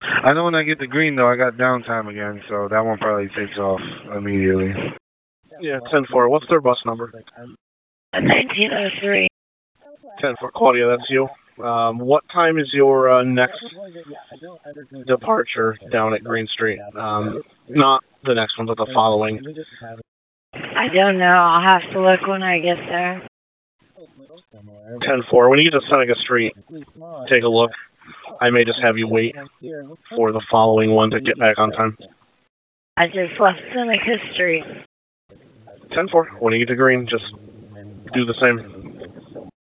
I know when I get the green, though, I got downtime again, so that one probably takes off immediately. Yeah, 10-4. What's their bus number? 1903. 10-4. Claudia, that's you. What time is your next departure down at Green Street? Not the next one, but the following. I don't know. I'll have to look when I get there. 10-4. When you get to Seneca Street, take a look. I may just have you wait for the following one to get back on time. I just left Seneca Street. 10-4. When you get to Green, just do the same.